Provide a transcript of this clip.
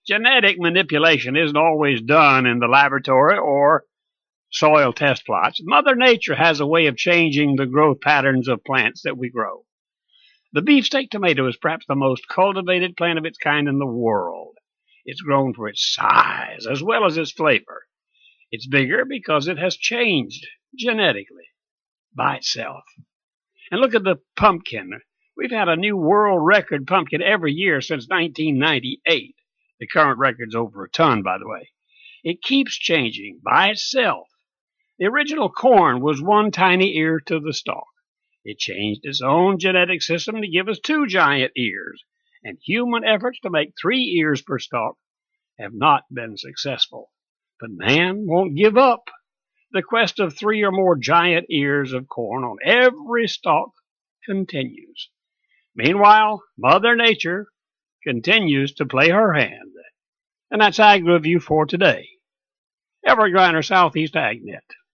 Genetic manipulation isn't always done in the laboratory or soil test plots. Mother Nature has a way of changing the growth patterns of plants that we grow. The beefsteak tomato is perhaps the most cultivated plant of its kind in the world. It's grown for its size as well as its flavor. It's bigger because it has changed genetically by itself. And look at the pumpkin. We've had a new world record pumpkin every year since 1998. The current record's over a ton, by the way. It keeps changing by itself. The original corn was one tiny ear to the stalk. It changed its own genetic system to give us 2 giant ears, and human efforts to make 3 ears per stalk have not been successful. But man won't give up. The quest of 3 or more giant ears of corn on every stalk continues. Meanwhile, Mother Nature continues to play her hand. And that's Ag Review for today. Evergriner Southeast AgNet.